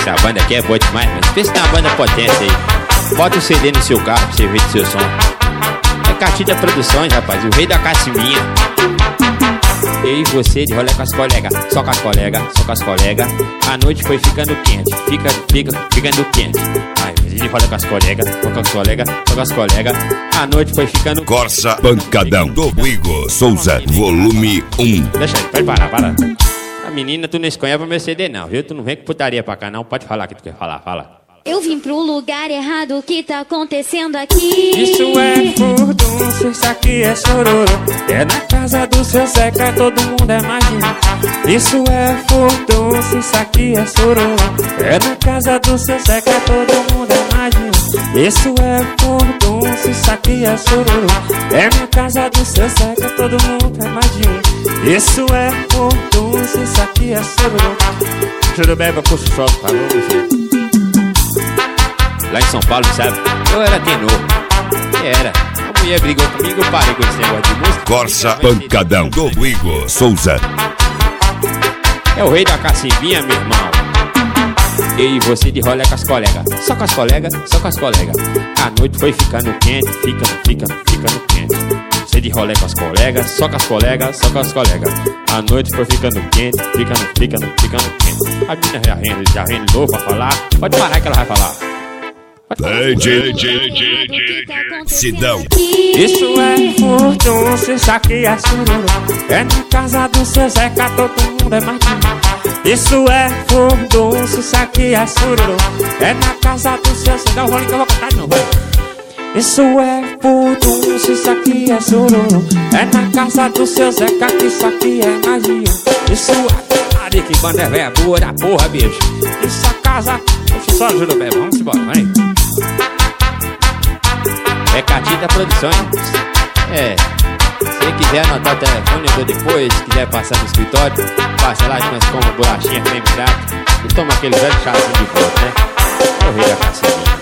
Essa banda aqui é boa demais, mas pensa numa banda potente aí. Bota o CD no seu carro pra você ver do seu som. É Cartilha Produções, rapaz, o rei da cacimbinha. Eu e você de rolê com as colegas, só com as colegas, só com as colegas. A noite foi ficando quente, ficando quente. Ai, de rolê com as colegas, só com as colegas, só com as colegas. A noite foi ficando Corsa Pancadão do Igor Souza, volume 1. Deixa aí, pode parar, para. A menina, tu não esconha pra meu CD não, viu? Tu não vem com putaria pra cá não, pode falar o que tu quer falar, fala. Eu vim pro lugar errado, o que tá acontecendo aqui? Isso é furdúncio, isso aqui é chororô. É na casa do seu Zeca, todo mundo é mais de um. Isso é furdúncio, isso aqui é chororô. É na casa do seu Zeca, todo mundo é mais de um. Isso é furdúncio, isso aqui é chororô. É na casa do seu Zeca, todo mundo é mais de um. Isso é furdúncio, isso aqui é chororô. Choro beba, puxa o sol, falou, meu filho. Lá em São Paulo, sabe? Eu era tenor. Era. A mulher brigou comigo, eu parei com esse negócio de música. Corsa Pancadão do Igor Souza. É o rei da cacimbinha, meu irmão. Eu e você de rolê com as colegas, só com as colegas, só com as colegas. A noite foi ficando quente, ficando quente. Você de rolê com as colegas, só com as colegas, só com as colegas. A noite foi ficando quente, ficando quente. A menina já rende de novo pra falar. Pode parar que ela vai falar. Sidão. Isso é furdúncio, isso aqui é chororô. É na casa do seu Zeca, todo mundo é mais de um. Isso é furdúncio, isso aqui é chororô. É na casa do seu Zeca. Dá um rolinho que eu vou cantar de novo. Isso é furdúncio, isso aqui é chororô. É na casa do seu Zeca, que isso aqui é mais de um. Isso é... Olha que banda é velha boa da porra, bicho. Isso é casa... Deixa só ajuda, bem, vamos embora, vai. É Cartilha Produções. É. Se quiser anotar o telefone, eu dou depois. Se quiser passar no escritório, passa lá que nós comemos bolachinha, creme prato e toma aquele velho chazinho de volta, né? É o rei da cacimbinha.